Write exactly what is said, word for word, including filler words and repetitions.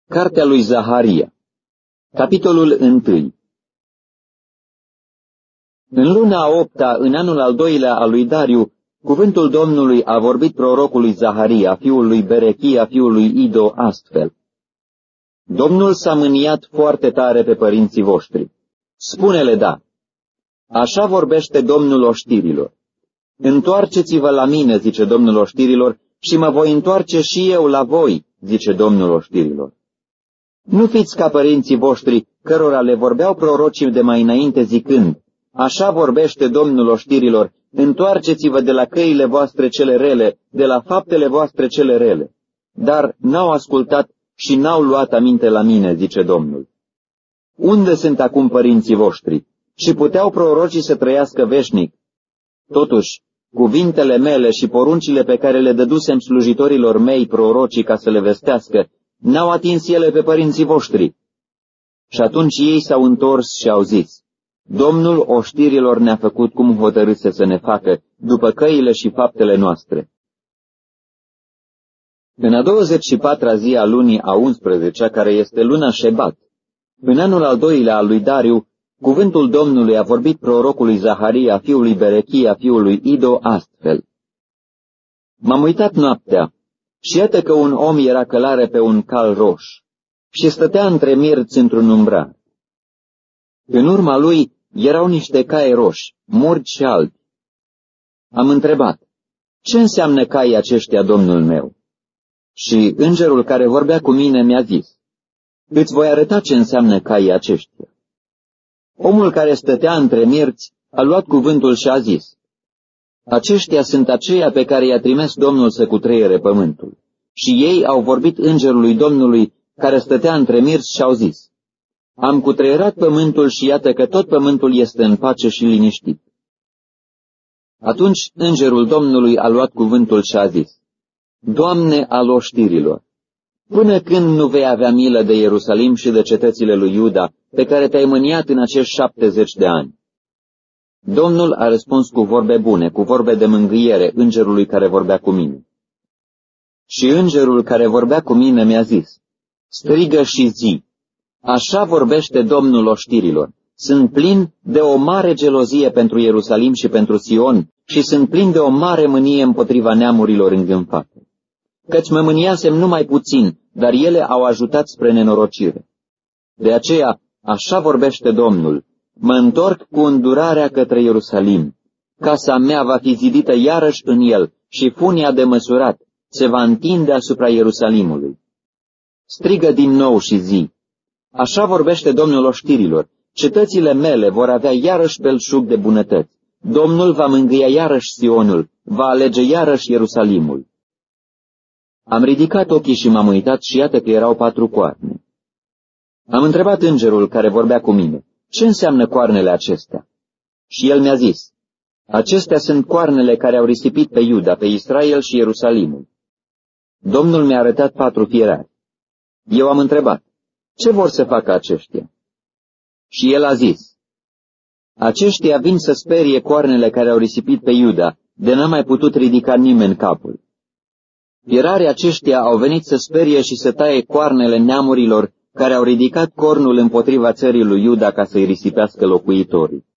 Cartea lui Zaharia, capitolul unu. În luna a opta, în anul al doilea al lui Dariu, cuvântul Domnului a vorbit prorocului Zaharia, fiul lui Berechia, fiul lui Ido, astfel. Domnul s-a mâniat foarte tare pe părinții voștri. Spune-le da. Așa vorbește Domnul oștirilor. Întoarceți-vă la mine, zice Domnul oștirilor, și mă voi întoarce și eu la voi, zice Domnul oștirilor. Nu fiți ca părinții voștri, cărora le vorbeau prorocii de mai înainte zicând, așa vorbește Domnul oștirilor, întoarceți-vă de la căile voastre cele rele, de la faptele voastre cele rele. Dar n-au ascultat și n-au luat aminte la mine, zice Domnul. Unde sunt acum părinții voștri? Și puteau prorocii să trăiască veșnic. Totuși, cuvintele mele și poruncile pe care le dădusem slujitorilor mei prorocii ca să le vestească, n-au atins ele pe părinții voștri. Și atunci ei s-au întors și au zis, Domnul oștirilor ne-a făcut cum hotărâse să ne facă, după căile și faptele noastre. În a douăzeci și patra zi a lunii a unsprezecea, care este luna Șebat, în anul al doilea al lui Dariu, cuvântul Domnului a vorbit prorocului Zaharia, fiului Berechia, fiului Ido, astfel. M-am uitat noaptea și iată că un om era călare pe un cal roș și stătea între mirți într-un umbrar. În urma lui erau niște cai roși, murgi și albi. Am întrebat, ce înseamnă caii aceștia, Domnul meu? Și îngerul care vorbea cu mine mi-a zis, îți voi arăta ce înseamnă caii aceștia. Omul care stătea între mirți a luat cuvântul și a zis, aceștia sunt aceia pe care i-a trimis Domnul să cutreiere pământul. Și ei au vorbit îngerului Domnului care stătea între mirți și au zis, am cutreierat pământul și iată că tot pământul este în pace și liniștit. Atunci îngerul Domnului a luat cuvântul și a zis, Doamne al oștirilor, până când nu vei avea milă de Ierusalim și de cetățile lui Iuda, pe care te-ai mâniat în acești șaptezeci de ani? Domnul a răspuns cu vorbe bune, cu vorbe de mângâiere, îngerului care vorbea cu mine. Și îngerul care vorbea cu mine mi-a zis, strigă și zi, așa vorbește Domnul oștirilor, sunt plin de o mare gelozie pentru Ierusalim și pentru Sion și sunt plin de o mare mânie împotriva neamurilor îngânfate. Căci mă mâniasem numai puțin, dar ele au ajutat spre nenorocire. De aceea, așa vorbește Domnul, mă întorc cu îndurarea către Ierusalim. Casa mea va fi zidită iarăși în el și funia de măsurat se va întinde asupra Ierusalimului. Strigă din nou și zi, așa vorbește Domnul oștirilor, cetățile mele vor avea iarăși belșug de bunătăți. Domnul va mângâia iarăși Sionul, va alege iarăși Ierusalimul. Am ridicat ochii și m-am uitat și iată că erau patru coarne. Am întrebat îngerul care vorbea cu mine, ce înseamnă coarnele acestea? Și el mi-a zis, acestea sunt coarnele care au risipit pe Iuda, pe Israel și Ierusalimul. Domnul mi-a arătat patru fierari. Eu am întrebat, ce vor să facă aceștia? Și el a zis, aceștia vin să sperie coarnele care au risipit pe Iuda, de n-a mai putut ridica nimeni capul. Fierarii aceștia au venit să sperie și să taie coarnele neamurilor care au ridicat cornul împotriva țării lui Iuda ca să-i risipească locuitorii.